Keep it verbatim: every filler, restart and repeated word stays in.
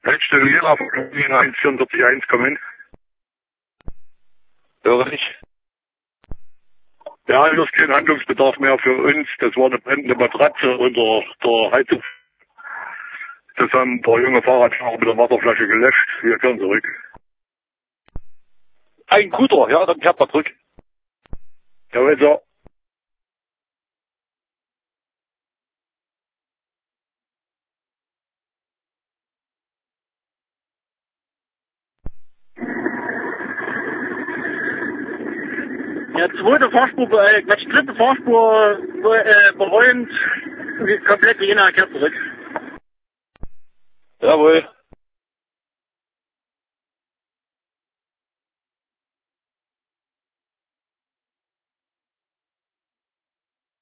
Hättest du Lehrer von eins vierundvierzig eins kommen? Höre ich. Ja, das ist kein Handlungsbedarf mehr für uns. Das war eine brennende Matratze unter der Heizung. Das haben ein paar junge Fahrradfahrer mit der Wasserflasche gelöscht. Wir kehren zurück. Ein guter, ja, dann kehrt mal zurück. Jawohl, so. Ja, zweite Fahrspur, äh, Quatsch, dritte Fahrspur äh, bereuen, komplett Jena kehrt zurück. Jawohl.